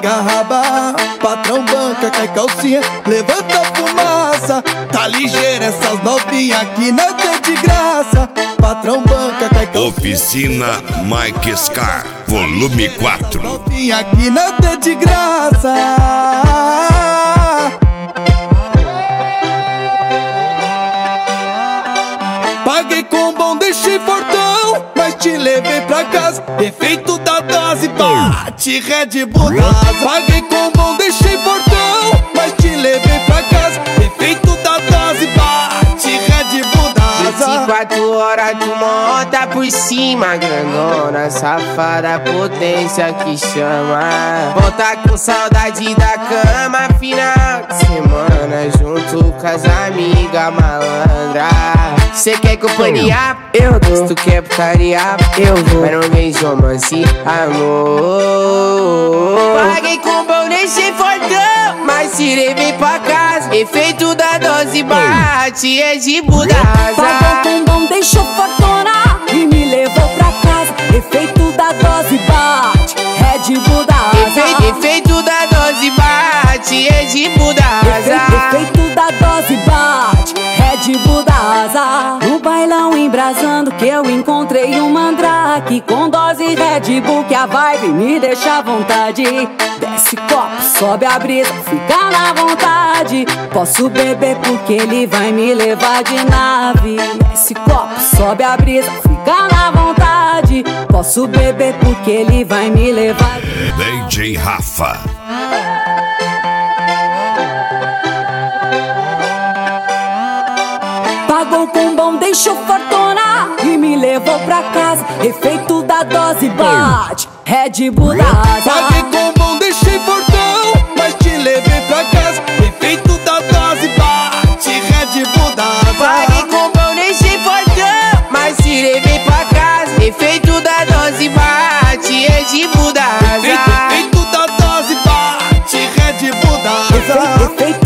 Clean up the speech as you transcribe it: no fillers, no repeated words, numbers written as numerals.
a raba. Patrão banca, cai calcinha, levanta a fumaça. Tá ligeira essas novinhas aqui, nada é de graça. Patrão banca, cai calcinha. Oficina Mike Scar, volume 4. Novinha aqui, nada é de graça. Paguei com bom, deixei fortão, mas te levei pra casa. Efeito da dose, bate Red Bull da asa. Paguei com bom, deixei fortão, mas te levei pra casa. Efeito da dose, bate Red Bull da asa. 24 horas tu monta por cima, grandona, safada, potência que chama. Volta com saudade da cama, final de semana, junto com as amigas malandra. Cê quer companhia? Eu dou. Se tu quer putaria? Eu vou. Mas não vem romance, amor. Paguei com bom, deixei fortão, mas tirei bem pra casa. Efeito da dose bate, é de Buda. Pagou com bom, deixou fortuna e me levou pra casa. Efeito da dose bate, Red Bull da asa. Efeito da dose bate, é de Buda. Efeito da dose bate, Red Bull da asa. No bailão embrasando que eu encontrei um mandrake com dose Red Bull que a vibe me deixa à vontade. Desce copo, sobe a brisa, fica na vontade. Posso beber porque ele vai me levar de nave. Desce copo, sobe a brisa, fica na vontade. Posso beber porque ele vai me levar de nave. DJ Rafa. Pagou com bom, deixou fortuna e me levou pra casa. Efeito da dose bate, Red Bull da asa. Paguei com bom, deixei fortão, mas te levei pra casa. Efeito da dose bate Red Bull da asa. Paguei com bom, deixei fortão, mas tirei bem pra casa. Efeito da dose bate, é de Buda. Efeito da dose bate Red Bull da asa. Efeito